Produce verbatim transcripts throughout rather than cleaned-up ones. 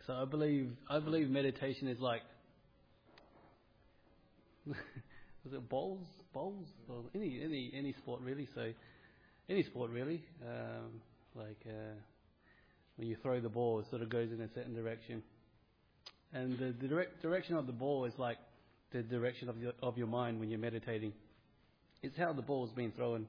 So I believe I believe meditation is like, was it bowls, bowls, or any any any sport really? So any sport really, um, like uh, when you throw the ball, it sort of goes in a certain direction, and the, the direct direction of the ball is like the direction of your of your mind when you're meditating. It's how the ball's being thrown.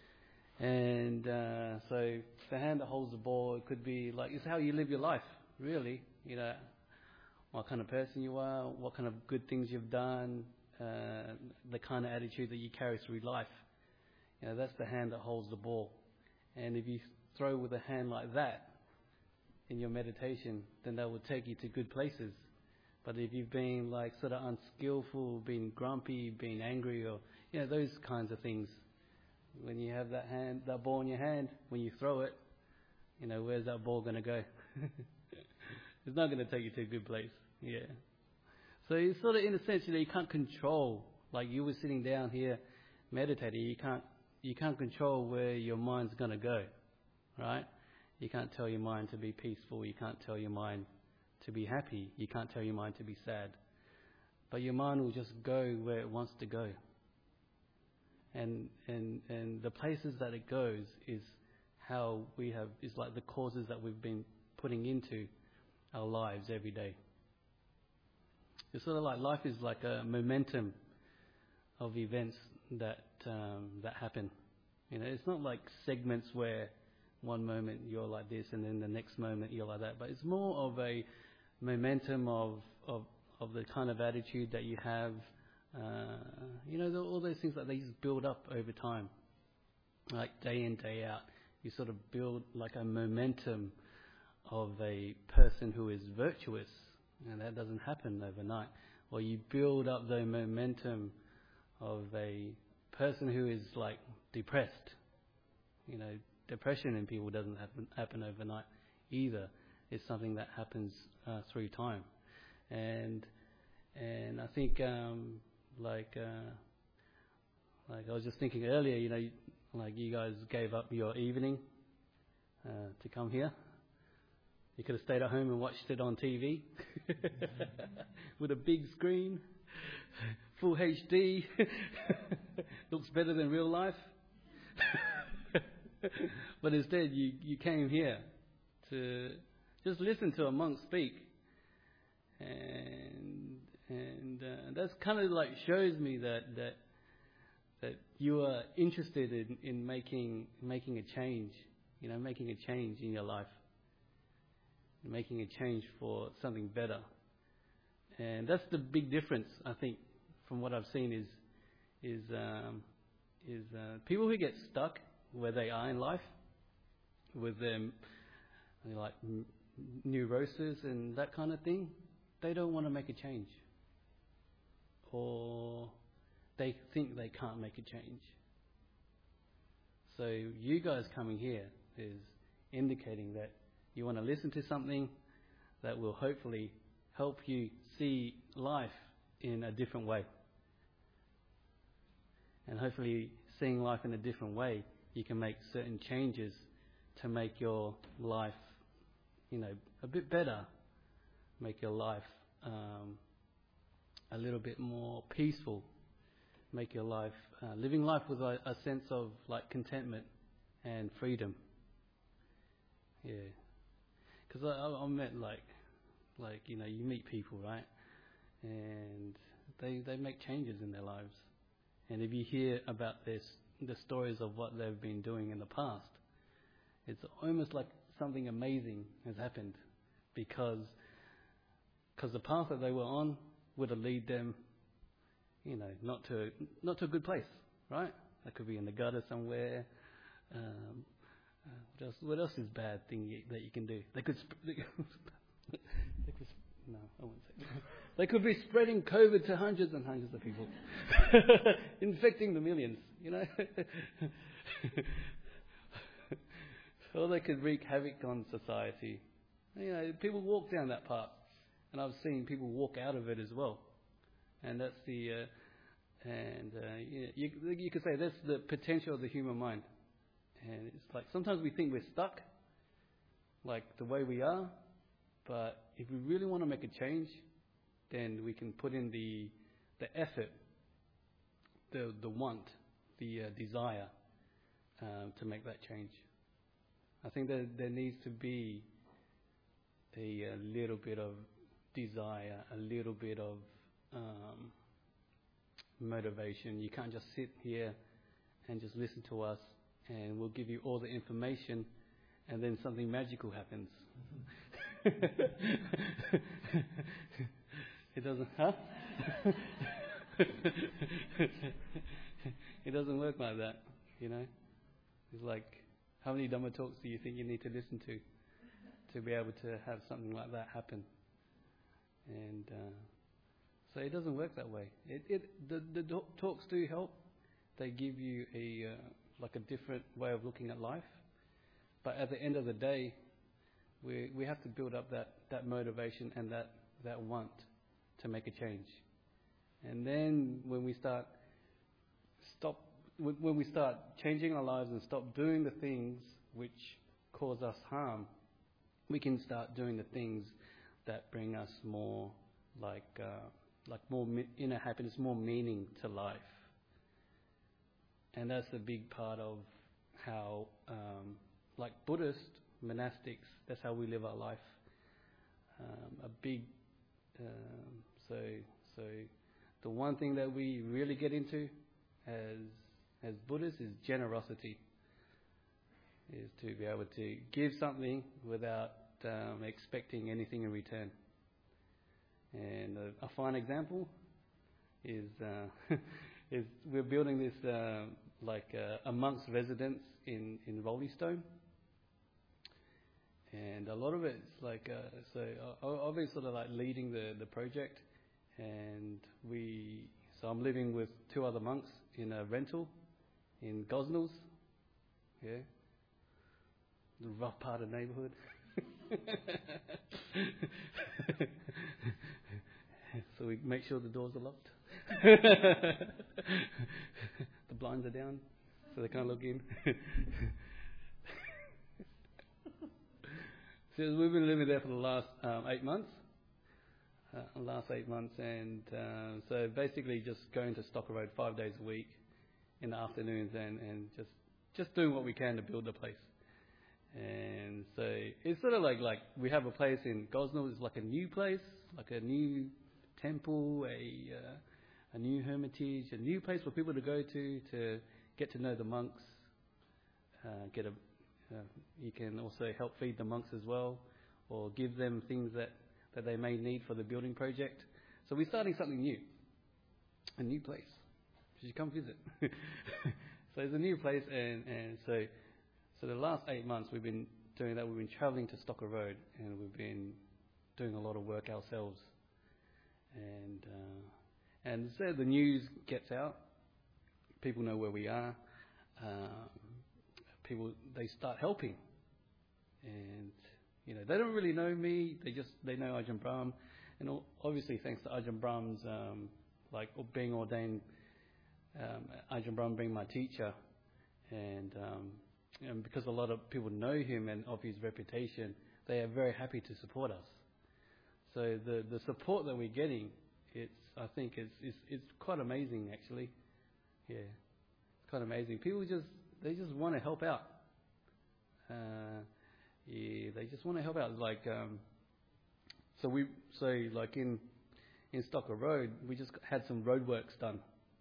And uh, so the hand that holds the ball, it could be like, it's how you live your life, really. You know, what kind of person you are, what kind of good things you've done, uh, the kind of attitude that you carry through life. You know, that's the hand that holds the ball. And if you throw with a hand like that in your meditation, then that will take you to good places. But if you've been like sort of unskillful, been grumpy, been angry, or, you know, those kinds of things, when you have that hand, that ball in your hand, when you throw it, you know, where's that ball going to go? It's not going to take you to a good place. Yeah. So it's sort of, in a sense, you know, you can't control, like you were sitting down here meditating, you can't, you can't control where your mind's going to go, right? You can't tell your mind to be peaceful. You can't tell your mind to be happy. You can't tell your mind to be sad. But your mind will just go where it wants to go. And and and the places that it goes is how we have, is like the causes that we've been putting into our lives every day. It's sort of like life is like a momentum of events that um, that happen. You know, it's not like segments where one moment you're like this and then the next moment you're like that. But it's more of a momentum of of of the kind of attitude that you have. Uh, you know, all those things that they just build up over time, like day in, day out. You sort of build like a momentum of a person who is virtuous, and that doesn't happen overnight. Or you build up the momentum of a person who is like depressed. You know, depression in people doesn't happen happen overnight either. It's something that happens uh, through time, and and I think. Um, Like, uh, like I was just thinking earlier, you know, like you guys gave up your evening uh, to come here. You could have stayed at home and watched it on T V with a big screen, full H D, looks better than real life. But instead, you, you came here to just listen to a monk speak, and. And uh, that's kind of like shows me that that that you are interested in, in making making a change, you know, making a change in your life, making a change for something better. And that's the big difference, I think, from what I've seen is is um, is uh, people who get stuck where they are in life with them, you know, like n- neurosis and that kind of thing. They don't want to make a change. Or they think they can't make a change. So you guys coming here is indicating that you want to listen to something that will hopefully help you see life in a different way. And hopefully seeing life in a different way, you can make certain changes to make your life, you know, a bit better, make your life um, a little bit more peaceful, make your life, uh, living life with a, a sense of like contentment and freedom. Yeah. Because I, I, I met like, like, you know, you meet people, right? And they, they make changes in their lives. And if you hear about this, the stories of what they've been doing in the past, it's almost like something amazing has happened because, because the path that they were on would have lead them, you know, not to not to a good place, right? That could be in the gutter somewhere. Um, uh, what else? What else is bad thing you, that you can do? They could, sp- they, they could sp- no, I won't say. They could be spreading COVID to hundreds and hundreds of people, infecting the millions, you know. Or they could wreak havoc on society. You know, people walk down that path. And I've seen people walk out of it as well, and that's the uh, and uh, you, you could say that's the potential of the human mind. And it's like sometimes we think we're stuck, like the way we are, But if we really want to make a change, then we can put in the the effort, the the want, the uh, desire um, to make that change. I think that there needs to be a, a little bit of desire, a little bit of um, motivation. You can't just sit here and just listen to us, and we'll give you all the information, and then something magical happens. It doesn't, huh? It doesn't work like that, you know. It's like, how many Dhamma talks do you think you need to listen to to be able to have something like that happen? And uh, so it doesn't work that way. It, it the the do- talks do help. They give you a uh, like a different way of looking at life. But at the end of the day, we we have to build up that, that motivation and that, that want to make a change. And then when we start stop when we start changing our lives and stop doing the things which cause us harm, we can start doing the things that bring us more like uh, like more inner happiness, more meaning to life. And that's a big part of how, um, like Buddhist monastics, that's how we live our life. Um, a big, um, so so the one thing that we really get into as as Buddhists is generosity, is to be able to give something without um, expecting anything in return. And a, a fine example is uh, is we're building this uh, like uh, a monk's residence in in Rollystone, and a lot of it's like uh, so I've been sort of like leading the the project, and we so I'm living with two other monks in a rental in Gosnells, yeah, the rough part of the neighbourhood. So we make sure the doors are locked. The blinds are down, so they can't look in. So we've been living there for the last um, eight months. Uh, last eight months, and uh, so basically just going to Stocker Road five days a week in the afternoons, and, and just just doing what we can to build the place. And so it's sort of like like we have a place in Gosnell. It's like a new place, like a new temple, a uh, a new hermitage, a new place for people to go to to get to know the monks. Uh, get a uh, you can also help feed the monks as well, or give them things that, that they may need for the building project. So we're starting something new, a new place. You should come visit. So it's a new place, and, and so so the last eight months we've been doing that. We've been travelling to Stocker Road, and we've been doing a lot of work ourselves. And uh, and so the news gets out. People know where we are. Um, people they start helping, and you know they don't really know me. They just they know Ajahn Brahm, and obviously thanks to Ajahn Brahm's um, like being ordained, um, Ajahn Brahm being my teacher, and um, and because a lot of people know him and of his reputation, they are very happy to support us. So the the support that we're getting, it's I think it's it's, it's quite amazing actually. Yeah, it's quite amazing. People just they just want to help out. Uh, yeah, they just want to help out. Like um, so we so like in in Stocker Road, we just had some roadworks done.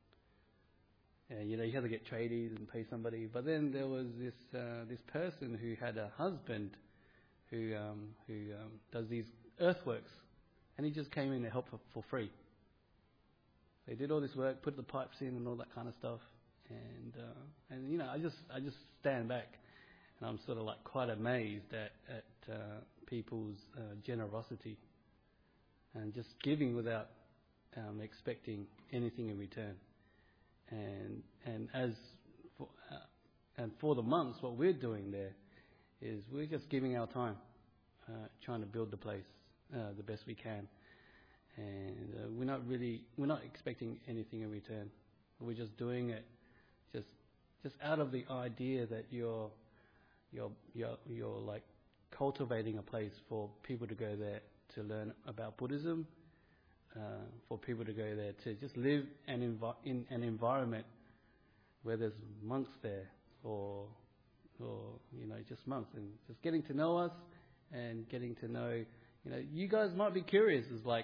And you know you had to get tradies and pay somebody. But then there was this uh, this person who had a husband who um, who um, does these earthworks, and he just came in to help for, for free. They did all this work, put the pipes in and all that kind of stuff, and uh, and you know I just I just stand back, and I'm sort of like quite amazed at at uh, people's uh, generosity, and just giving without um, expecting anything in return, and and as for, uh, and for the monks, what we're doing there is we're just giving our time, uh, trying to build the place uh, the best we can. And uh, we're not really, we're not expecting anything in return. We're just doing it, just, just out of the idea that you're, you're, you're, you're like cultivating a place for people to go there to learn about Buddhism, uh, for people to go there to just live an envi- in an environment where there's monks there, or, or you know, just monks, and just getting to know us and getting to know, you know, you guys might be curious. It's like,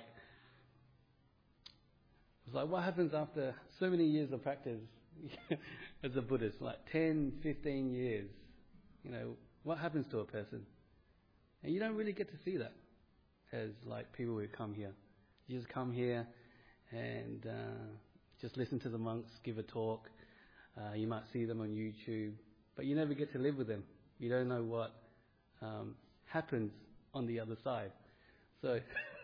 it's like what happens after so many years of practice as a Buddhist, like ten, fifteen years, you know, what happens to a person? And you don't really get to see that as like people who come here. You just come here and uh, just listen to the monks give a talk. Uh, you might see them on YouTube, but you never get to live with them. You don't know what um, happens on the other side. So,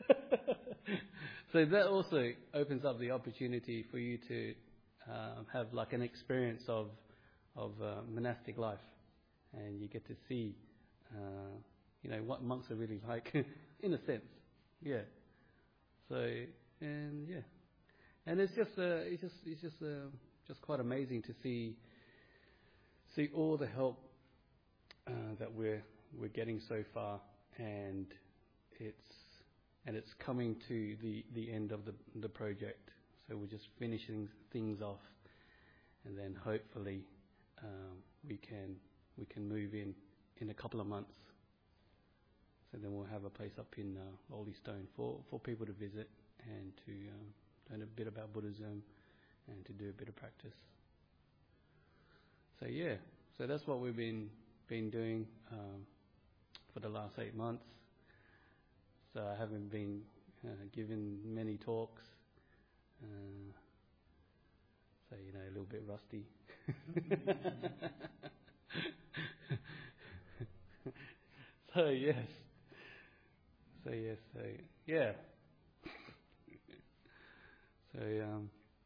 so that also opens up the opportunity for you to uh, have like an experience of of uh, monastic life, and you get to see, uh, you know, what monks are really like, in a sense. Yeah. So and yeah, and it's just uh, it's just it's just uh, just quite amazing to see see all the help uh, that we're we're getting so far, and it's and it's coming to the, the end of the the project. So we're just finishing things off, and then hopefully um, we can we can move in in a couple of months. So then we'll have a place up in uh, Oldie Stone for, for people to visit and to um, learn a bit about Buddhism and to do a bit of practice. So yeah, so that's what we've been been doing um, for the last eight months. So I haven't been uh, given many talks. Uh, so, you know, a little bit rusty. So yes. So yes, so yeah. So um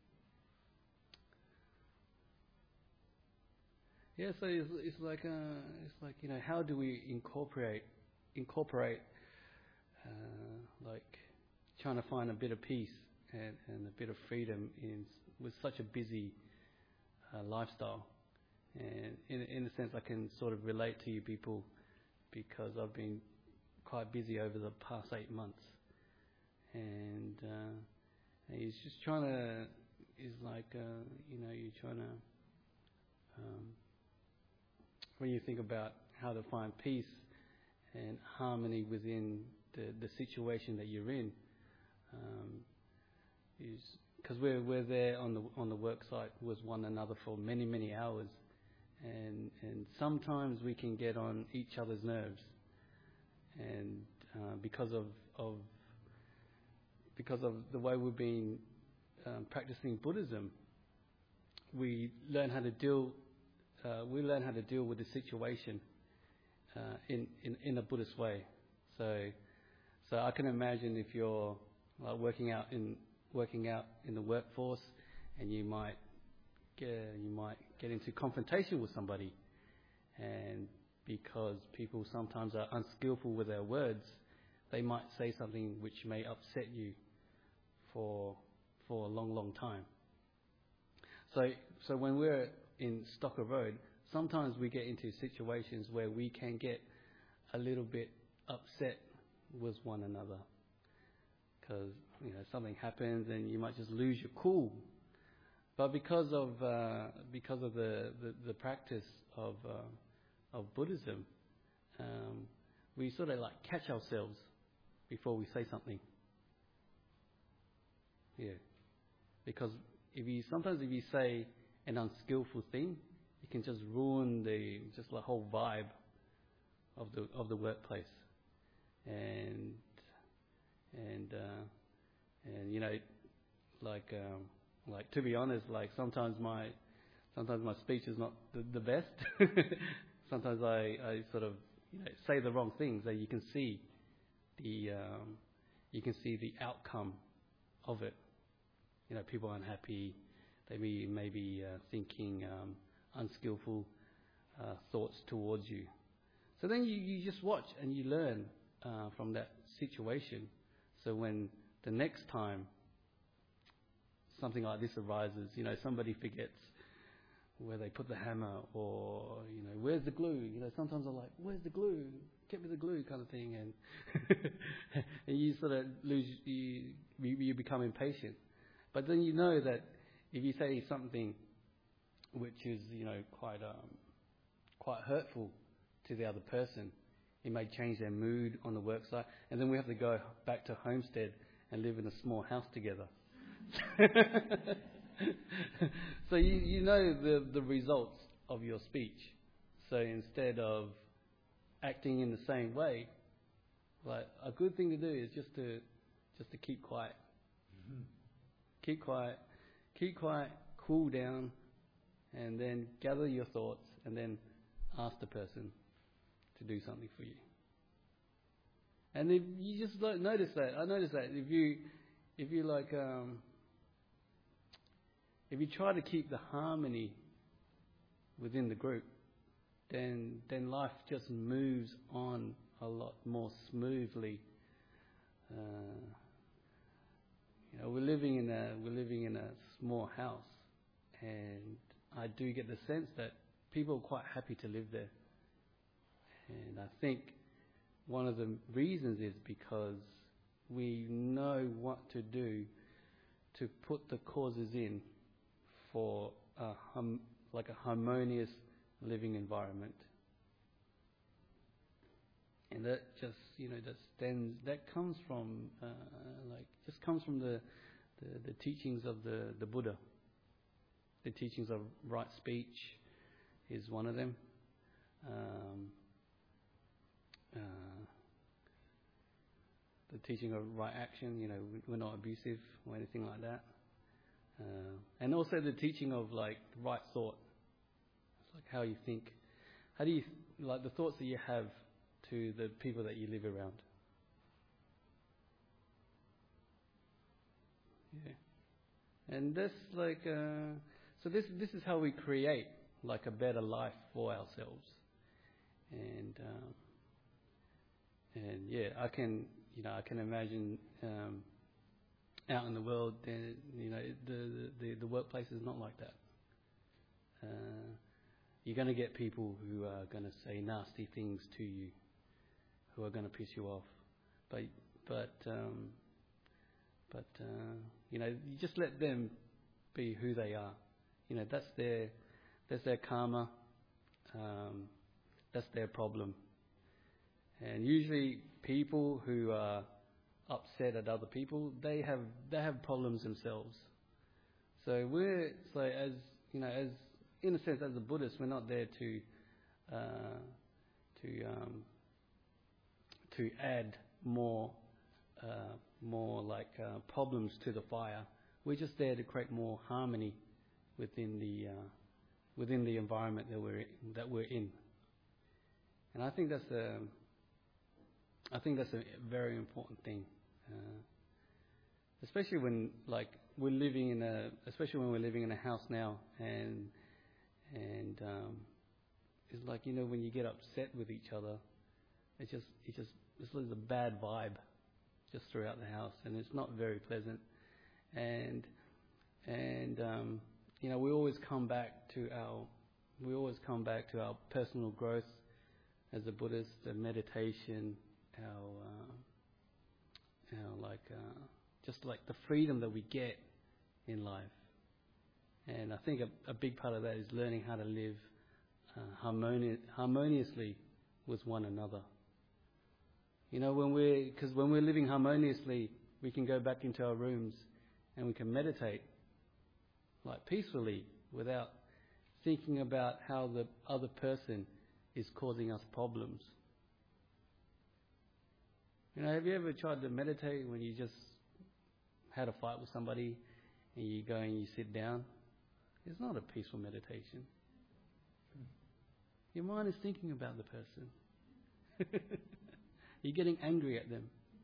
yeah, so it's, it's like uh it's like, you know, how do we incorporate incorporate uh like trying to find a bit of peace and, and a bit of freedom in with such a busy uh, lifestyle. And in in a sense I can sort of relate to you people, because I've been quite busy over the past eight months, and, uh, and he's just trying to, is like, uh, you know, you're trying to, um, when you think about how to find peace and harmony within the, the situation that you're in, um, is because we're we're there on the on the work site with one another for many many hours, and and sometimes we can get on each other's nerves. And uh, because of, of because of the way we've been um, practicing Buddhism, we learn how to deal uh, we learn how to deal with the situation uh, in, in in a Buddhist way. So so I can imagine if you're like, working out in working out in the workforce, and you might get, you might get into confrontation with somebody, and because people sometimes are unskillful with their words, they might say something which may upset you for for a long, long time. So so when we're in Stocker Road, sometimes we get into situations where we can get a little bit upset with one another, because, you know, something happens and you might just lose your cool. But because of uh, because of the, the, the practice of uh, of Buddhism, um, we sort of like catch ourselves before we say something. Yeah, because if you sometimes if you say an unskillful thing, it can just ruin the just the whole vibe of the of the workplace, and and uh, and you know, like um, like to be honest, like sometimes my sometimes my speech is not the, the best. Sometimes I, I sort of, you know, say the wrong things, and you can see the um, you can see the outcome of it. You know, people are unhappy. They may maybe uh, thinking um, unskillful uh, thoughts towards you. So then you, you just watch and you learn uh, from that situation. So when the next time something like this arises, you know, somebody forgets where they put the hammer, or, you know, where's the glue? You know, sometimes I'm like, where's the glue? Get me the glue, kind of thing. And and you sort of lose, you, you become impatient. But then you know that if you say something which is, you know, quite um, quite hurtful to the other person, it may change their mood on the work site, and then we have to go back to Homestead and live in a small house together. So you, you know the, the results of your speech. So instead of acting in the same way, like, a good thing to do is just to just to keep quiet. Mm-hmm. Keep quiet, keep quiet, cool down, and then gather your thoughts, and then ask the person to do something for you. And if you just like notice that, I notice that if you if you like um, if you try to keep the harmony within the group, then then life just moves on a lot more smoothly. Uh, you know, we're living in a we're living in a small house, and I do get the sense that people are quite happy to live there. And I think one of the reasons is because we know what to do to put the causes in for a hum, like a harmonious living environment. And that just, you know, that stems, that comes from, uh, like, just comes from the, the, the teachings of the, the Buddha. The teachings of right speech is one of them. Um, uh, the teaching of right action, you know, we're not abusive or anything like that. Uh, and also the teaching of, like, right thought. It's like how you think. How do you, like, the thoughts that you have to the people that you live around. Yeah. And that's like, uh, so this this is how we create, like, a better life for ourselves. And, um, and yeah, I can, you know, I can imagine um, out in the world, then, you know, the, the, the workplace is not like that. Uh, you're going to get people who are going to say nasty things to you, who are going to piss you off. But, but, um, but uh, you know, you just let them be who they are. You know, that's their, that's their karma. Um, that's their problem. And usually people who are upset at other people, they have they have problems themselves. So we're so as you know, as in a sense, as a Buddhist, we're not there to uh, to um, to add more uh, more like uh, problems to the fire. We're just there to create more harmony within the uh, within the environment that we're that we're in. And I think that's a I think that's a very important thing, uh, especially when like we're living in a especially when we're living in a house now, and and um, it's like, you know, when you get upset with each other, it just it just it's like a bad vibe just throughout the house, and it's not very pleasant. And and um, you know, we always come back to our we always come back to our personal growth as a Buddhist, the meditation, our uh, our like uh, just like the freedom that we get in life. And I think a, a big part of that is learning how to live uh, harmoni- harmoniously with one another. You know, when we're because when we're living harmoniously, we can go back into our rooms and we can meditate like peacefully without thinking about how the other person is causing us problems. You know, have you ever tried to meditate when you just had a fight with somebody and you go and you sit down? It's not a peaceful meditation. Your mind is thinking about the person. You're getting angry at them.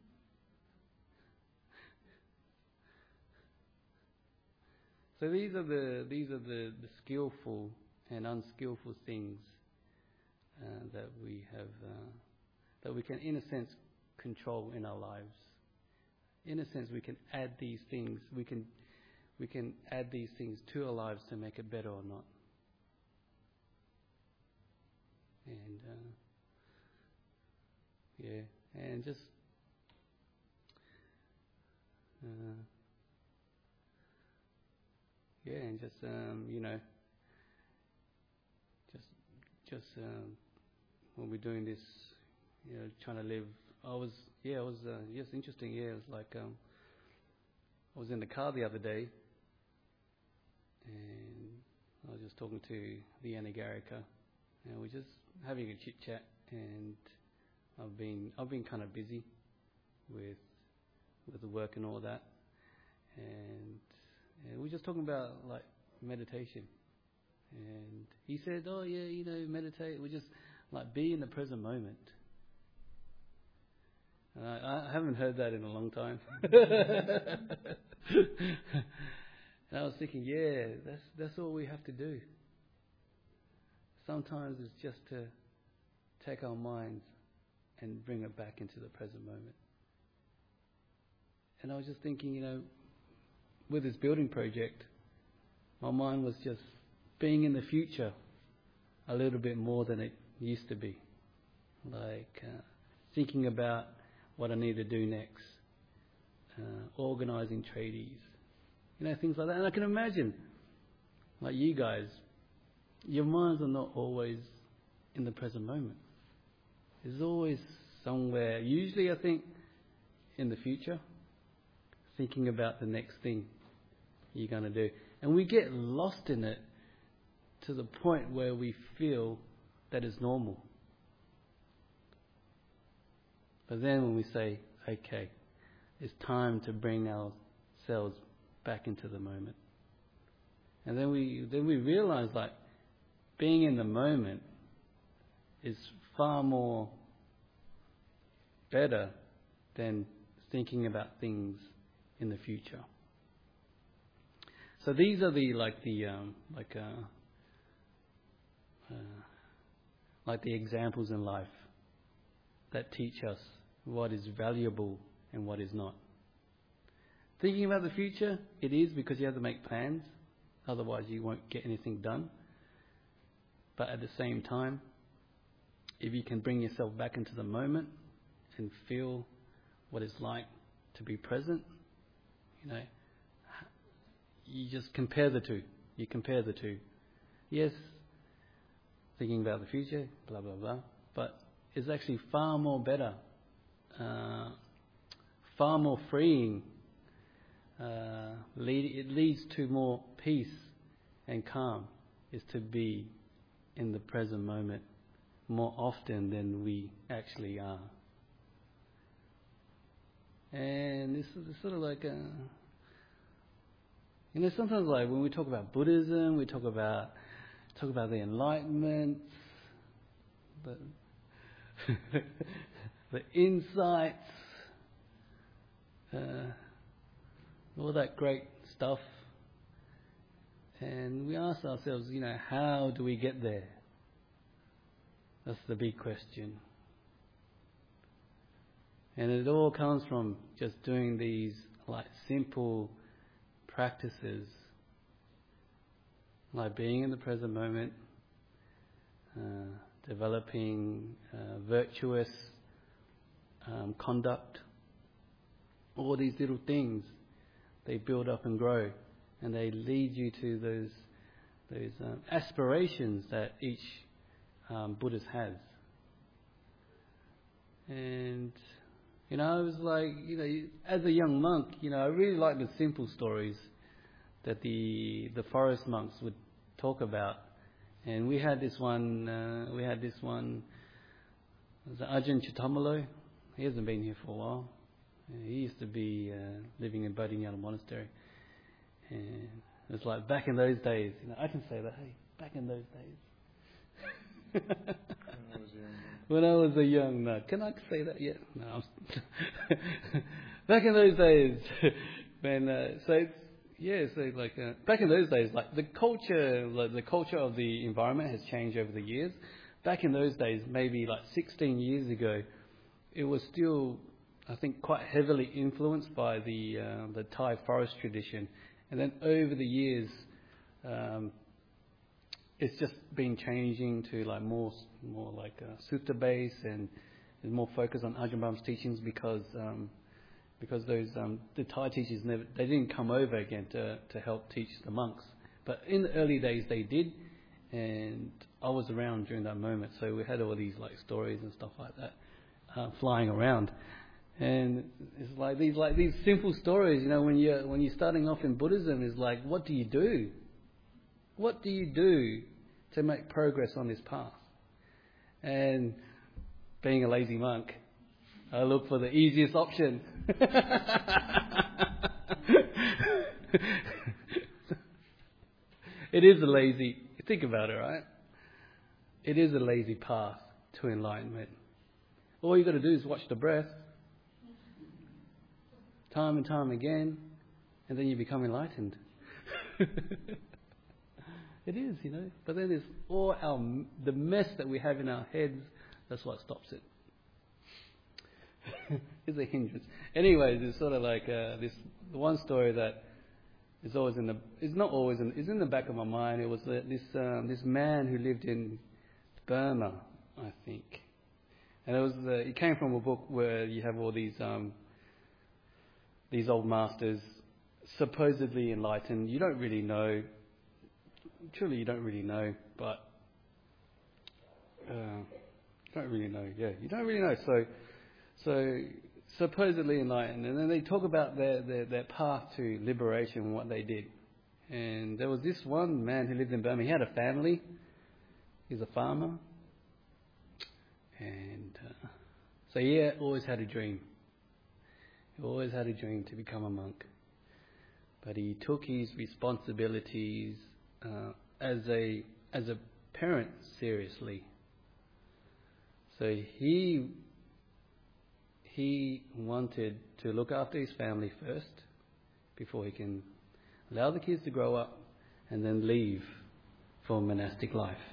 So these are the these are the, the skillful and unskillful things uh, that we have uh, that we can, in a sense, control in our lives. In a sense, we can add these things. We can we can add these things to our lives to make it better or not. and uh, yeah, and just uh, yeah, and just um, you know, just just um, when we're doing this, you know, trying to live. I was yeah, it was uh, yes, interesting. Yeah, it was like um, I was in the car the other day, and I was just talking to the Anagarika, and we're just having a chit chat. And I've been I've been kind of busy with with the work and all that, and, and we're just talking about like meditation. And he said, "Oh yeah, you know, meditate. We just like be in the present moment." And I, I haven't heard that in a long time. And I was thinking, yeah, that's that's all we have to do. Sometimes it's just to take our minds and bring it back into the present moment. And I was just thinking, you know, with this building project, my mind was just being in the future a little bit more than it used to be. Like uh, thinking about what I need to do next, uh, organising tradies, you know, things like that. And I can imagine, like you guys, your minds are not always in the present moment. There's always somewhere, usually I think in the future, thinking about the next thing you're going to do. And we get lost in it to the point where we feel that it's normal. But then when we say, okay, it's time to bring ourselves back into the moment. And then we then we realize like being in the moment is far more better than thinking about things in the future. So these are the like the um, like uh, uh, like the examples in life that teach us what is valuable and what is not. Thinking about the future, it is because you have to make plans, otherwise you won't get anything done. But at the same time, if you can bring yourself back into the moment and feel what it's like to be present, you know, you just compare the two. You compare the two. Yes, thinking about the future, blah, blah, blah, but it's actually far more better, uh, far more freeing. Uh, lead, it leads to more peace and calm, is to be in the present moment more often than we actually are. And this is sort of like a, you know, sometimes like when we talk about Buddhism, we talk about talk about the Enlightenment, the the insights, uh, all that great stuff. And we ask ourselves, you know, how do we get there? That's the big question. And it all comes from just doing these like simple practices, like being in the present moment, uh, developing uh, virtuous um, conduct. All these little things, they build up and grow, and they lead you to those those um, aspirations that each um, Buddhist has. And you know, I was like, you know, as a young monk, you know, I really liked the simple stories that the the forest monks would talk about. And we had this one, uh, we had this one, it was Ajahn Chitamalo. He hasn't been here for a while. Uh, he used to be uh, living in Bodhinyana Monastery. And it was like back in those days, you know, I can say that, hey, back in those days. When I was young. When I was a young nut. Can I say that yet? No. I'm back in those days, when uh, so it's, yeah, so like uh, back in those days, like the culture, like the culture of the environment has changed over the years. Back in those days, maybe like sixteen years ago, it was still, I think, quite heavily influenced by the uh, the Thai forest tradition, and then over the years, um, it's just been changing to like more more like uh, sutta base and is more focused on Ajahn Brahm's teachings because um, because those um, the Thai teachers never they didn't come over again to to help teach the monks. But in the early days they did, and I was around during that moment, so we had all these like stories and stuff like that uh, flying around. And it's like these like these simple stories, you know, when you're when you're starting off in Buddhism, is like, what do you do? What do you do to make progress on this path? And being a lazy monk, I look for the easiest option. It is a lazy, think about it, right? It is a lazy path to enlightenment. All you got to do is watch the breath, time and time again, and then you become enlightened. It is, you know. But then there's all our the mess that we have in our heads. That's what stops it. It's a hindrance. Anyways, it's sort of like uh, this the one story that is always in the is not always in is in the back of my mind. It was uh, this um, this man who lived in Burma, I think, and it was uh, it came from a book where you have all these um, these old masters supposedly enlightened. You don't really know. Truly, you don't really know, but uh, you don't really know. Yeah, you don't really know. So, so supposedly enlightened, and then they talk about their, their their path to liberation and what they did. And there was this one man who lived in Burma. He had a family. He's a farmer, and uh, so he always had a dream. He always had a dream to become a monk, but he took his responsibilities Uh, as a as a parent seriously. So he he wanted to look after his family first before he can allow the kids to grow up and then leave for monastic life.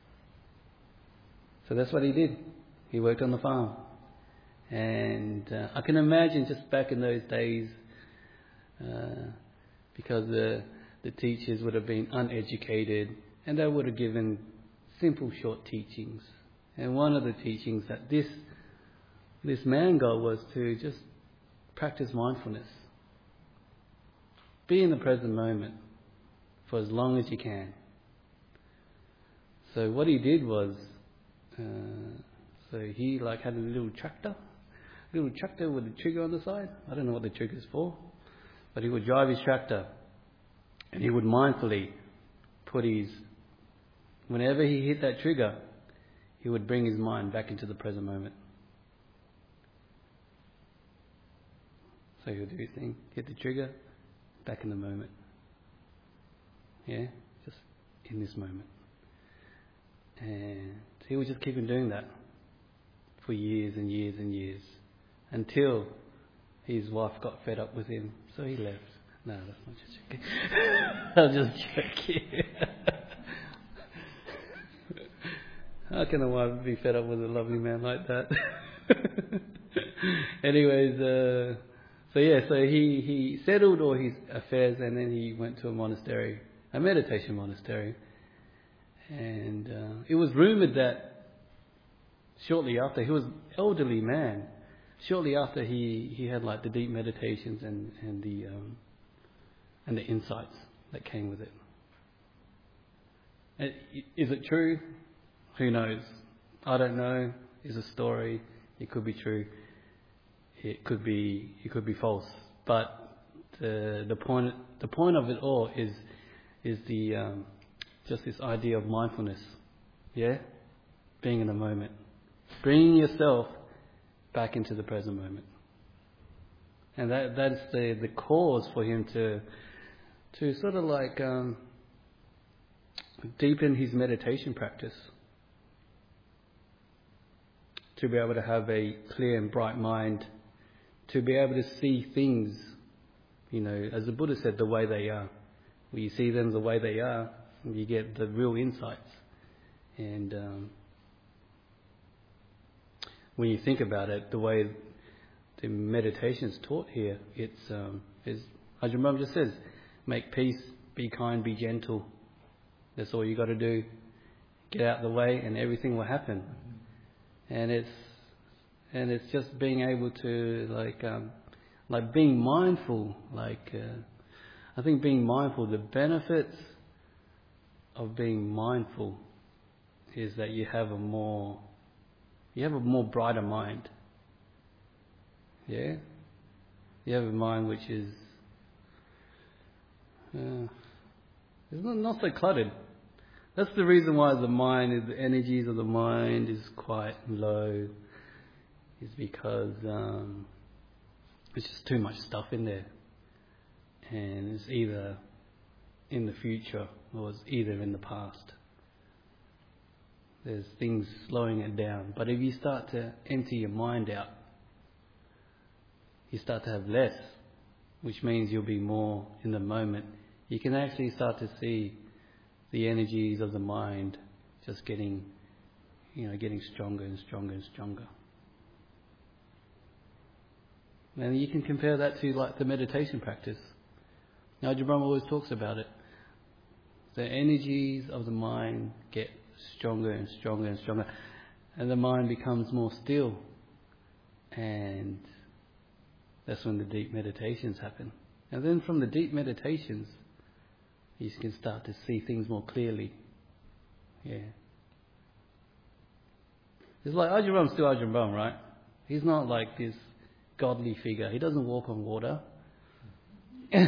So that's what he did. He worked on the farm. And uh, I can imagine just back in those days, uh, because the The teachers would have been uneducated, and they would have given simple, short teachings. And one of the teachings that this this man got was to just practice mindfulness. Be in the present moment for as long as you can. So what he did was, uh, so he like had a little tractor, a little tractor with a trigger on the side. I don't know what the trigger's for, but he would drive his tractor. And he would mindfully put his, whenever he hit that trigger, he would bring his mind back into the present moment. So he would do his thing, hit the trigger, back in the moment. Yeah, just in this moment. And he was just keep on doing that for years and years and years, until his wife got fed up with him, so he left. No, that's not just joking. I'm just joking. How can a wife be fed up with a lovely man like that? Anyways, uh, so yeah, so he, he settled all his affairs, and then he went to a monastery, a meditation monastery. And uh, it was rumoured that shortly after, he was an elderly man, shortly after he, he had like the deep meditations and, and the... Um, and the insights that came with it. And is it true? Who knows? I don't know. It's a story. It could be true. It could be. It could be false. But the the point the point of it all is is the um, just this idea of mindfulness. Yeah, being in the moment, bringing yourself back into the present moment, and that that's the the cause for him to. to sort of like um, deepen his meditation practice, to be able to have a clear and bright mind, to be able to see things, you know, as the Buddha said, the way they are. When you see them the way they are, you get the real insights. And um, when you think about it, the way the meditation is taught here, it's um, is Ajahn Brahm just says, make peace, be kind, be gentle. That's all you got to do. get out of the way, and everything will happen. And it's and it's just being able to like um, like being mindful. Like uh, I think being mindful, the benefits of being mindful is that you have a more you have a more brighter mind. Yeah, you have a mind which is uh, it's not, not so cluttered. That's the reason why the mind is the energies of the mind is quite low. Is because um, it's just too much stuff in there, and it's either in the future or it's either in the past. There's things slowing it down. But if you start to empty your mind out, you start to have less, which means you'll be more in the moment. You can actually start to see the energies of the mind just getting, you know, getting stronger and stronger and stronger. And you can compare that to like the meditation practice. Now, Ajahn Brahm always talks about it. The energies of the mind get stronger and stronger and stronger, and the mind becomes more still, and that's when the deep meditations happen. And then from the deep meditations, you can start to see things more clearly. Yeah. It's like Ajahn Brahm's still Ajahn Brahm, right? He's not like this godly figure. He doesn't walk on water. uh,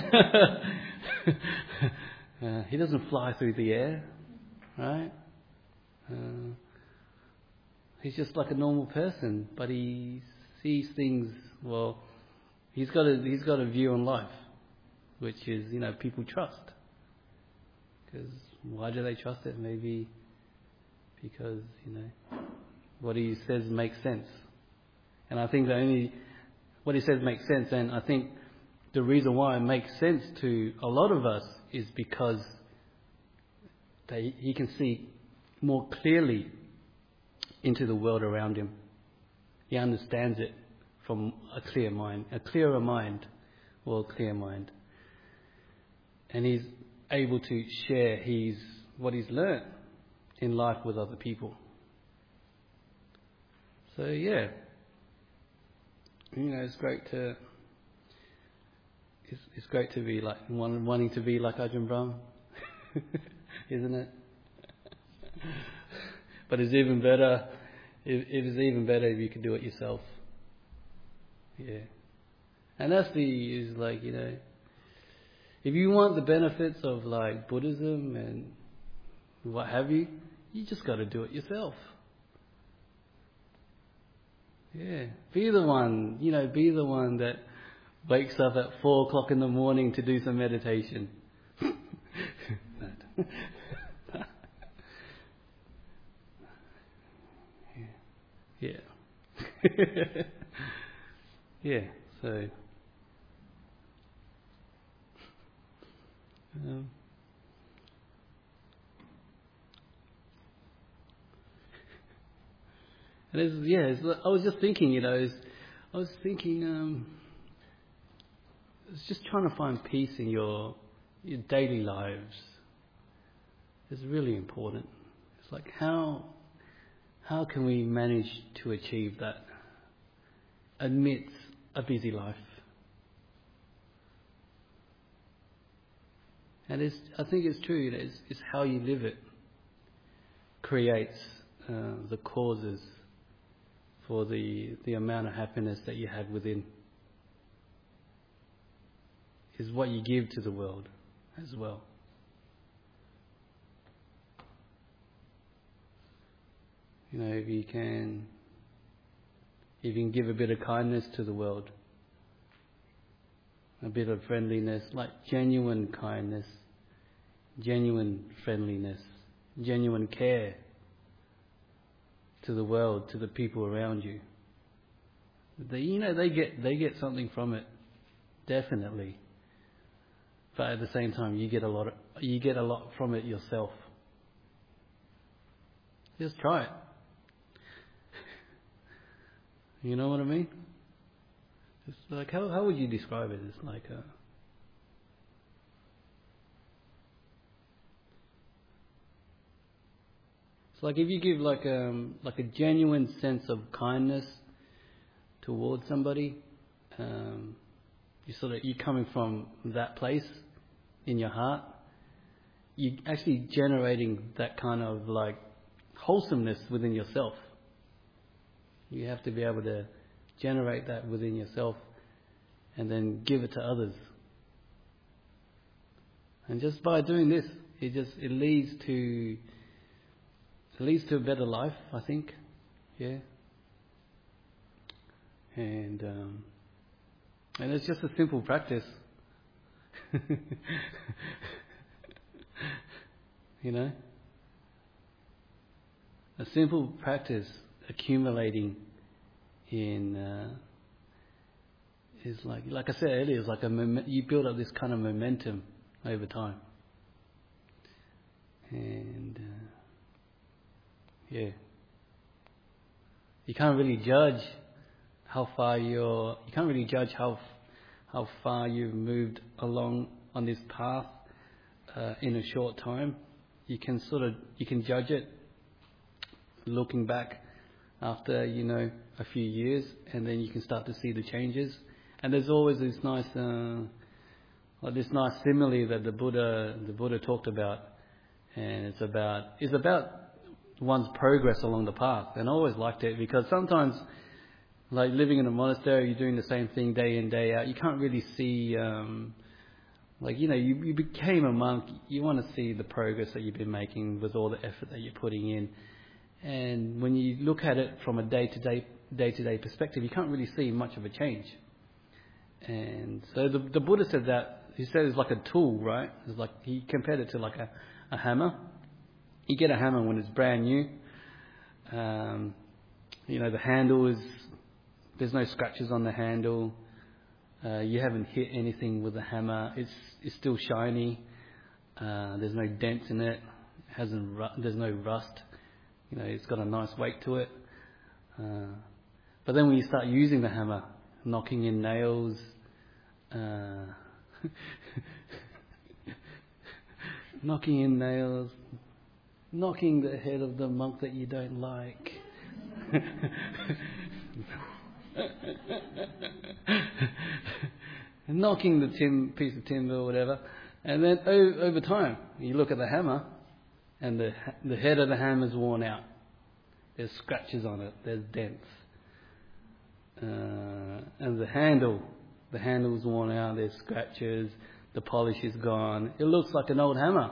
he doesn't fly through the air, right? Uh, he's just like a normal person, but he sees things. Well, he's got a he's got a view on life, which is, you know, people trust. Because why do they trust it? Maybe because, you know, what he says makes sense. And I think the only what he says makes sense, and I think the reason why it makes sense to a lot of us is because they, he can see more clearly into the world around him. He understands it from a clear mind, a clearer mind, or a clear mind. And he's able to share his what he's learnt in life with other people. So yeah, you know, it's great to it's, it's great to be like one, wanting to be like Ajahn Brahm, isn't it? But it's even better. It, it is even better if you could do it yourself. Yeah, and that's the is like you know. If you want the benefits of like Buddhism and what have you, you just got to do it yourself. Yeah, be the one, you know, be the one that wakes up at four o'clock in the morning to do some meditation. yeah, yeah, yeah. So. Um, and it's, yeah, it's, I was just thinking, you know, it's, I was thinking, um, it's just trying to find peace in your your daily lives is really important. It's like how how can we manage to achieve that amidst a busy life? And it's, I think it's true, you know, it's, it's how you live it creates uh, the causes for the the amount of happiness that you have within. Is what you give to the world as well. You know, if you can, if you can give a bit of kindness to the world, a bit of friendliness, like genuine kindness, genuine friendliness, genuine care to the world, to the people around you. They, you know, they get they get something from it, definitely. But at the same time, you get a lot. Of, you get a lot from it yourself. Just try it. You know what I mean? It's like how how would you describe it? It's like a It's like if you give like um like a genuine sense of kindness towards somebody, um, you sort of you're coming from that place in your heart. You're actually generating that kind of like wholesomeness within yourself. You have to be able to generate that within yourself and then give it to others. And just by doing this, it just it leads to it leads to a better life, I think. Yeah. And um, and it's just a simple practice. You know? A simple practice accumulating in uh, is like like I said earlier, it's like a mom- you build up this kind of momentum over time. And uh, yeah, you can't really judge how far you're. You can't really judge how how far you've moved along on this path uh, in a short time. You can sort of you can judge it looking back after you know a few years, and then you can start to see the changes. And there's always this nice, uh, like this nice simile that the Buddha the Buddha talked about, and it's about it's about one's progress along the path. And I always liked it because sometimes, like living in a monastery, you're doing the same thing day in day out. You can't really see, um, like you know, you, you became a monk. You want to see the progress that you've been making with all the effort that you're putting in. And when you look at it from a day-to-day, day-to-day perspective, you can't really see much of a change. And so the, the Buddha said that, he said it's like a tool, right? It's like, he compared it to like a, a hammer. You get a hammer when it's brand new. Um, you know, the handle is, there's no scratches on the handle. Uh, you haven't hit anything with the hammer. It's it's still shiny. Uh, there's no dents in it. It hasn't ru- there's no rust. You know, it's got a nice weight to it. Uh, but then when you start using the hammer, knocking in nails, uh, knocking in nails, knocking the head of the monk that you don't like. Knocking the tin piece of timber or whatever. And then over, over time, you look at the hammer, and the the head of the hammer's worn out. There's scratches on it. There's dents. Uh, and the handle, the handle's worn out. There's scratches. The polish is gone. It looks like an old hammer.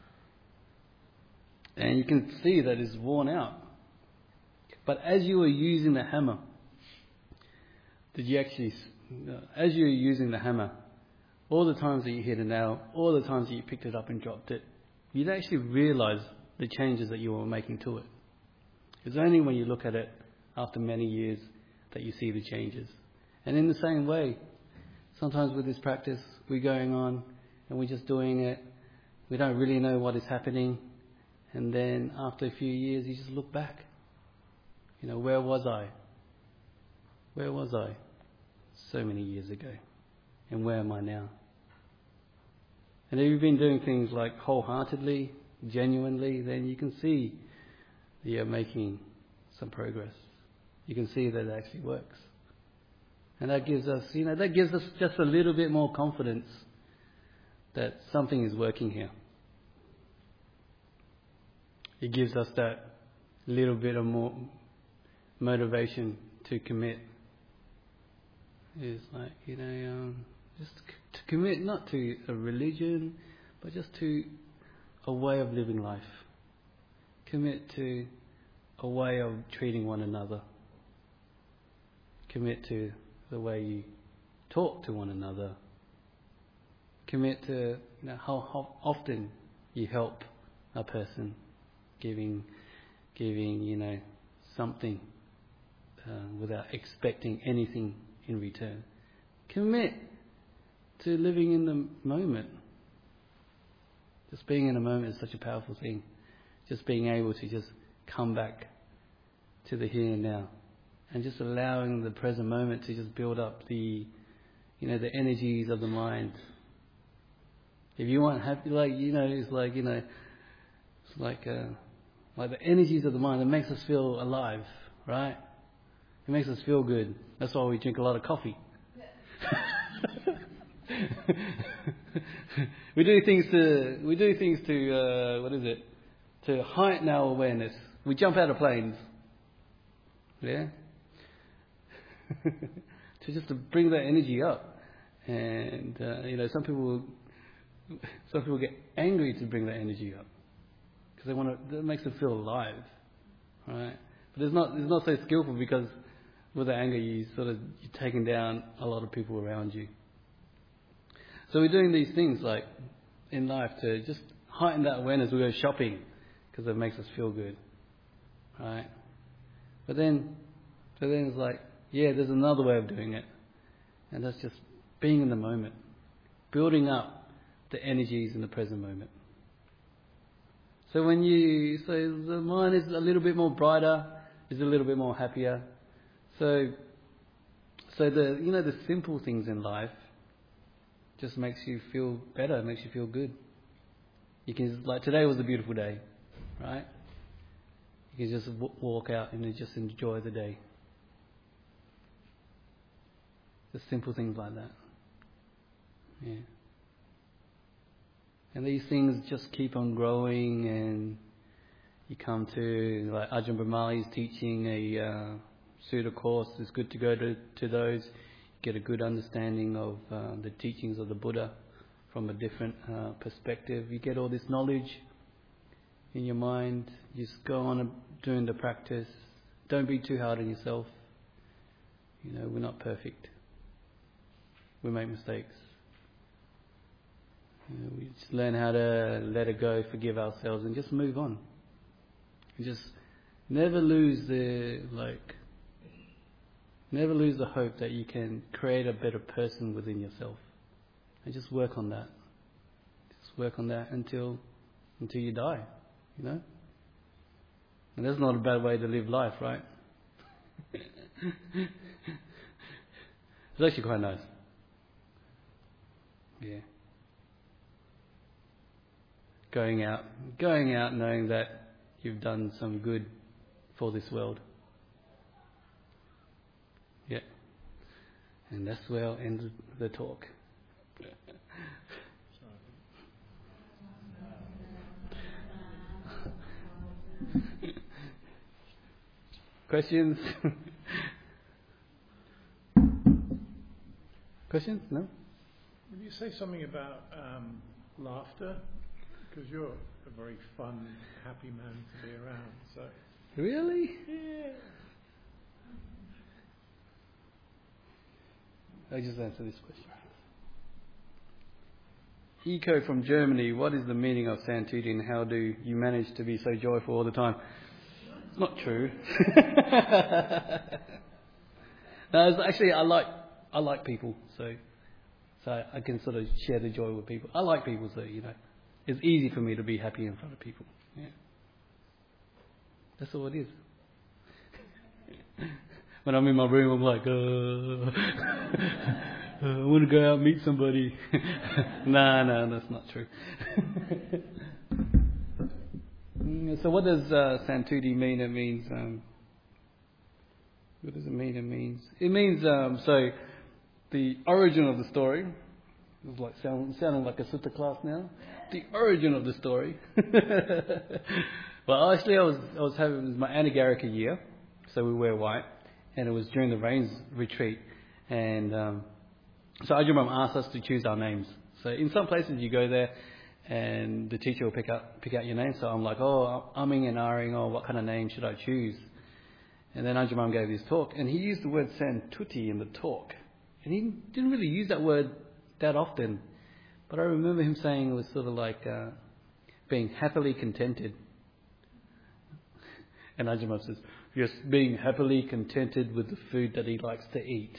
And you can see that it's worn out. But as you were using the hammer, did you actually, as you were using the hammer, all the times that you hit a nail, all the times that you picked it up and dropped it, you'd actually realize the changes that you were making to it. It's only when you look at it after many years that you see the changes. And in the same way, sometimes with this practice, we're going on and we're just doing it. We don't really know what is happening. And then after a few years, you just look back. You know, where was I? Where was I so many years ago? And where am I now? And if you've been doing things like wholeheartedly, genuinely, then you can see that you're making some progress. You can see that it actually works. And that gives us, you know, that gives us just a little bit more confidence that something is working here. It gives us that little bit of more motivation to commit. It's like, you know, um, just to commit not to a religion, but just to a way of living life. Commit to a way of treating one another. Commit to the way you talk to one another. Commit to, you know, how, how often you help a person, giving, giving, you know, something uh, without expecting anything in return. Commit to living in the moment. Just being in a moment is such a powerful thing. Just being able to just come back to the here and now, and just allowing the present moment to just build up the, you know, the energies of the mind. If you want happy, like, you know, it's like, you know, it's like, uh, Like the energies of the mind, it makes us feel alive, right? It makes us feel good. That's why we drink a lot of coffee. we do things to, we do things to, uh, what is it? To heighten our awareness. We jump out of planes. Yeah? to just to bring that energy up. And, uh, you know, some people, some people get angry to bring that energy up. Because they want to, that makes them feel alive. Right? But it's not, it's not so skillful because with the anger you sort of, you're taking down a lot of people around you. So we're doing these things like in life to just heighten that awareness. We go shopping because it makes us feel good. Right? But then, so then it's like, yeah, there's another way of doing it. And that's just being in the moment. Building up the energies in the present moment. So when you, so the mind is a little bit more brighter, is a little bit more happier. So, so the, you know, the simple things in life just makes you feel better, makes you feel good. You can, like today was a beautiful day, right? You can just w- walk out and just enjoy the day. Just simple things like that. Yeah. And these things just keep on growing, and you come to, like Ajahn Brahmali's teaching a uh, Sutta course. It's good to go to, to those. Get a good understanding of uh, the teachings of the Buddha from a different uh, perspective. You get all this knowledge in your mind. You just go on doing the practice. Don't be too hard on yourself. You know, we're not perfect. We make mistakes. You know, we just learn how to let it go, forgive ourselves, and just move on. And just never lose the like. Never lose the hope that you can create a better person within yourself. And just work on that. Just work on that until until you die, you know? And that's not a bad way to live life, right? It's actually quite nice. Yeah. Going out, going out knowing that you've done some good for this world. Yeah. And that's where I'll end the talk. Questions? Questions? No? Would you say something about um, laughter? Because you're a very fun, happy man to be around. So. Really? Yeah. I'll just answer this question. Eco from Germany, what is the meaning of Santuti and how do you manage to be so joyful all the time? It's not true. No, it's actually, I like I like people, so so I can sort of share the joy with people. I like people, so, you know, it's easy for me to be happy in front of people. Yeah. That's all it is. When I'm in my room, I'm like, uh, uh, I want to go out and meet somebody. no, no, that's not true. So what does uh, Santuti mean? It means, um, what does it mean? It means, it means, um, so the origin of the story, it's like sound, sounding like a sutta class now. The origin of the story. Well, actually, I was I was having it was my Anagarika year, so we wear white, and it was during the rains retreat, and um, so Ajahn Brahm asked us to choose our names. So in some places you go there, and the teacher will pick up pick out your name. So I'm like, oh, umming and ahhing, oh, what kind of name should I choose? And then Ajahn Brahm gave his talk, and he used the word Santuti in the talk, and he didn't really use that word that often, but I remember him saying it was sort of like uh, being happily contented. And Ajahn Brahm says, yes, being happily contented with the food that he likes to eat.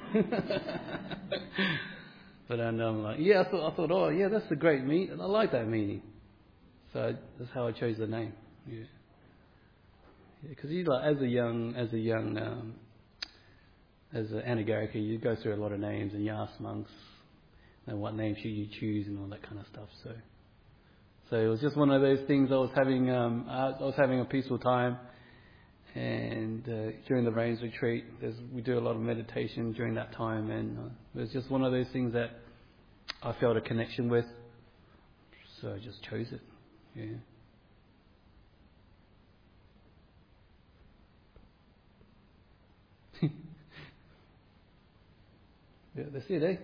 But then I'm like, yeah, I thought, I thought, oh, yeah, that's a great meaning. I like that meaning. So that's how I chose the name. Yeah, because yeah, like as a young, as a young, um, as an Anagarika, you go through a lot of names and you ask monks, you know, what name should you choose and all that kind of stuff. So, So it was just one of those things. I was having um, I was having a peaceful time, and uh, during the Rains retreat, there's, we do a lot of meditation during that time, and uh, it was just one of those things that I felt a connection with, so I just chose it. Yeah. Yeah, that's it, eh?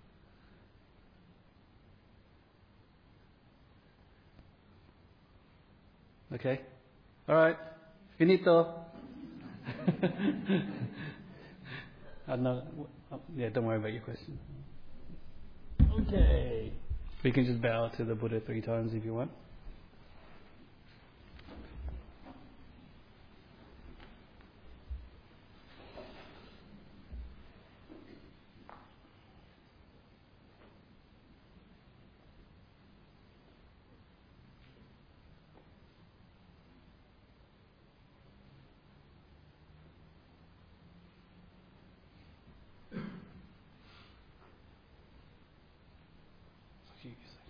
Okay. All right. Finito. I know. Yeah, don't worry about your question. Okay. We can just bow to the Buddha three times if you want. You say.